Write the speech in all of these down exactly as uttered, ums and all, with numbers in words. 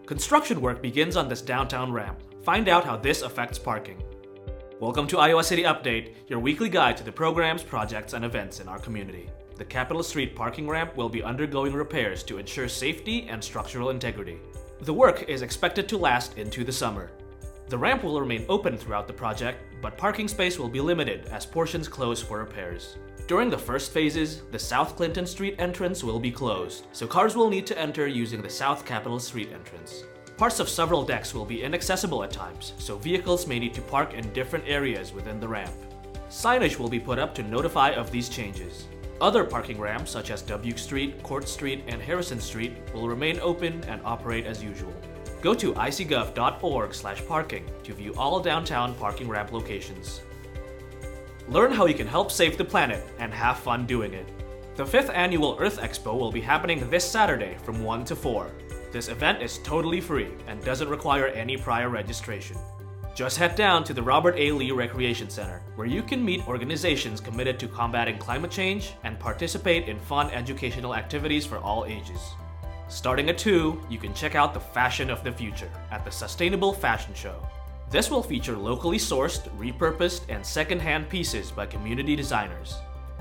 Construction work begins on this downtown ramp. Find out how this affects parking. Welcome to Iowa City Update, your weekly guide to the programs, projects, and events in our community. The Capitol Street parking ramp will be undergoing repairs to ensure safety and structural integrity. The work is expected to last into the summer. The ramp will remain open throughout the project, but parking space will be limited as portions close for repairs. During the first phases, the South Clinton Street entrance will be closed, so cars will need to enter using the South Capitol Street entrance. Parts of several decks will be inaccessible at times, so vehicles may need to park in different areas within the ramp. Signage will be put up to notify of these changes. Other parking ramps such as Dubuque Street, Court Street, and Harrison Street will remain open and operate as usual. Go to i c gov dot org slash parking to view all downtown parking ramp locations. Learn how you can help save the planet and have fun doing it. The fifth Annual Earth Expo will be happening this Saturday from one to four. This event is totally free and doesn't require any prior registration. Just head down to the Robert A. Lee Recreation Center, where you can meet organizations committed to combating climate change and participate in fun educational activities for all ages. Starting at two, you can check out the fashion of the future at the Sustainable Fashion Show. This will feature locally sourced, repurposed, and second-hand pieces by community designers.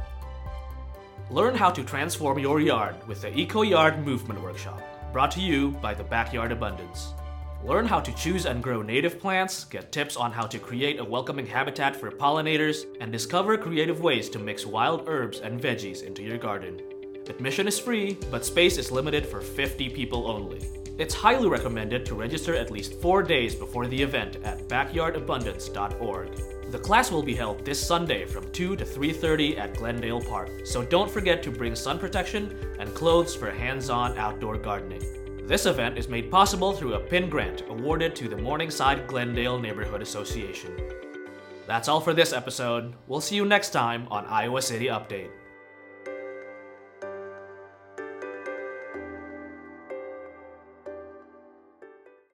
Learn how to transform your yard with the Eco Yard Movement Workshop, brought to you by the Backyard Abundance. Learn how to choose and grow native plants, get tips on how to create a welcoming habitat for pollinators, and discover creative ways to mix wild herbs and veggies into your garden. Admission is free, but space is limited for fifty people only. It's highly recommended to register at least four days before the event at backyard abundance dot org. The class will be held this Sunday from two to three thirty at Glendale Park, so don't forget to bring sun protection and clothes for hands-on outdoor gardening. This event is made possible through a PIN grant awarded to the Morningside Glendale Neighborhood Association. That's all for this episode. We'll see you next time on Iowa City Update.